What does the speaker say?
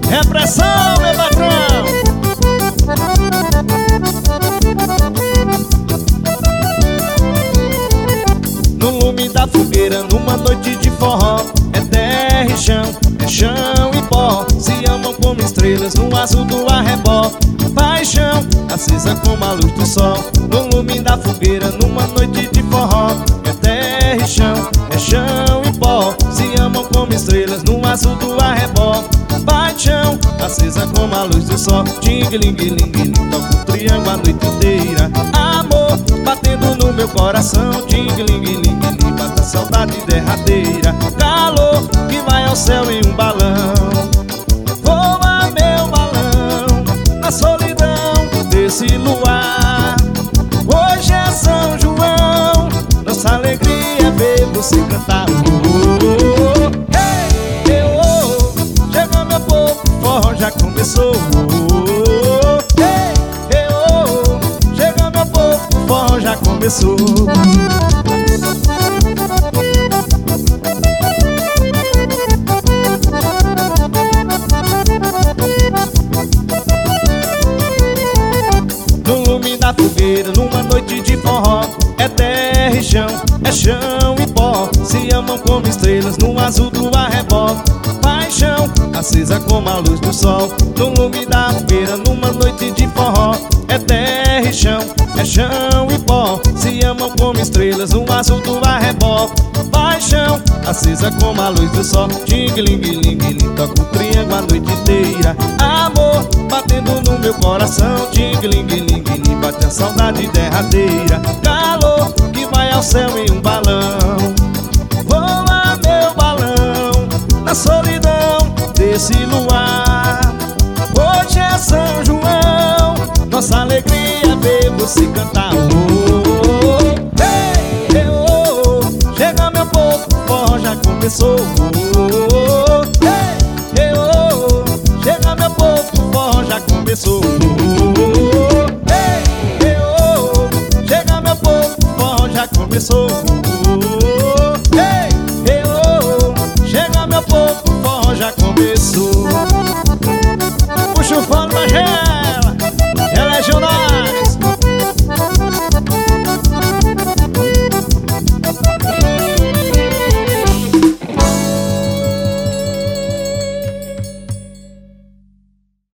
Repressão, meu patrão. No lume da fogueira, numa noite de forró, é terra e chão, é chão e pó. Se amam como estrelas no azul do arrebó. Paixão, acesa como a luz do sol. No lume da fogueira, numa noite de forró, é terra e chão, é chão e pó. Se amam como estrelas no azul do arrebó. Paixão, acesa como a luz do sol. Ting-ling-ling-ling, toca o triângulo a noite inteira. Amor, batendo no meu coração. Ting-ling-ling-ling, bata a saudade derradeira. Calor, que vai ao céu em um balão. Voa meu balão, na solidão desse luar. Hoje é São João, nossa alegria é ver você cantar. Chega meu povo, o forró já começou. Chega meu povo, o forró já começou. No lume da fogueira, numa noite de forró, é terra e chão, é chão e pó. Se amam como estrelas no azul do arrebó. Paixão, acesa como a luz do sol. No lume da fogueira, numa noite de forró, é terra e chão, é chão e pó. Se amam como estrelas no azul do arrebó. Paixão, acesa como a luz do sol. Ting-ling-ling-ling, toca o triângulo a noite inteira. Amor, batendo no meu coração. Ting-ling-ling-ling, bate a saudade derradeira. Calor, que vai ao céu em um balão. Voa meu balão, na solidão desse luar. Hoje é São João, nossa alegria é ver você cantar. Chega meu povo, o forró já começou. Chega meu povo, o forró já começou. Chega meu povo, o forró já começou. Chega meu povo, o forró já começou. Puxa o fone da gente.